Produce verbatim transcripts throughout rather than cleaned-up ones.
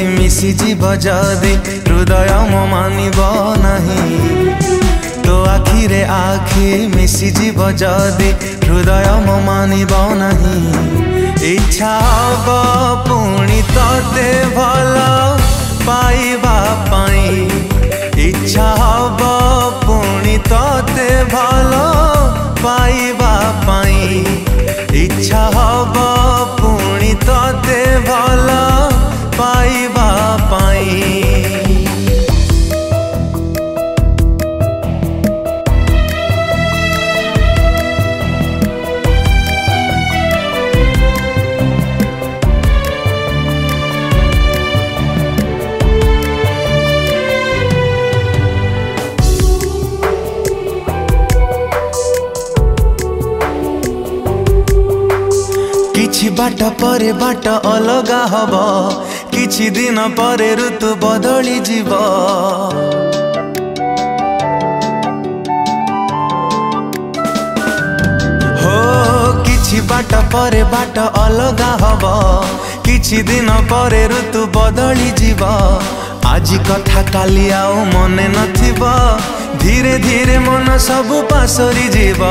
मिसी जीव जदि हृदय मो मानिब नहीं। तो आखि रे आखि मिसी जीव जदि हृदय मो मानिब नहीं। इच्छा हब पुणी तते भल पाइबा पाई। इच्छा हब पुणी तते भल पाइबा पाई। इच्छा हब पुणी तते भल पाइबा पाई। किछि बाट परे बाट अलगा हब, किछि दिन परे ऋतु बदली जीव। हो किछि बाट परे बाट अलगा हब, किछि दिन परे ऋतु बदली जीव। आज कथा काली आउ मने नथिब, धीरे धीरे मन सबु पासरी जीव।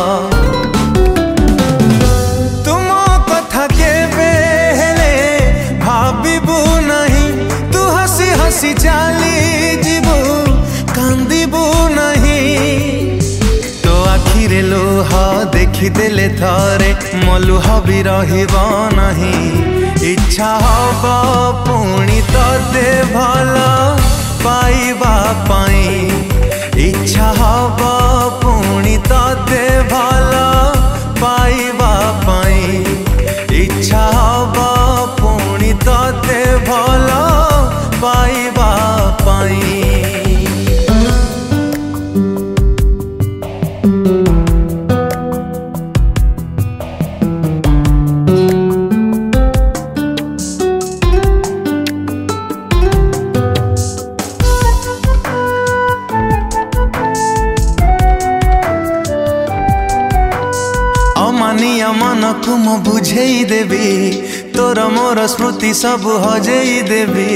हसी चाली जीवु कांदीबू नहीं। तो आखिरे लुह देखिदेले थरे मो लुह भी रहिब नहीं। इच्छा हब पुणी तते भल पाइबा पाई। इच्छा हब पुणी तते भल पाइबा पाई। इच्छा हब पुणी तते भल पाइबा पाई। अमानिया मन को मु बुझेई देवी, तोर मोर स्मृति सब हजेई देवी।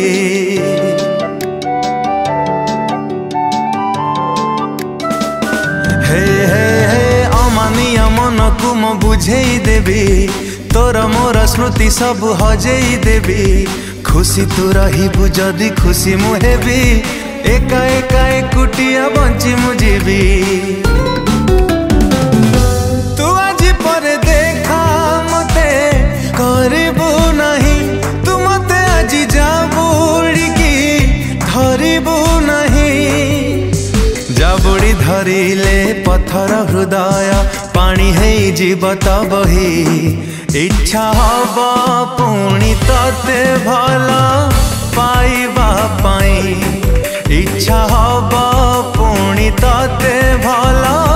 हे हे हे अमानिया मन को मु बुझेई देवी, तोर मोर स्मृति सब हजेई देवी। खुशी तू रहिबु जदि खुशी मु हेबी, एका एका एकुटिया बंची मु जीवी। तू आज पर देखा मते करबू नहीं, तू मते आज जाबुड़ी की धरिबू नहीं। जाबुड़ी धरिले पत्थर हृदय पानी है जीव तबही। इच्छा हब पुणी तते भल पाइबा पाई। इच्छा हब पुणी तते भल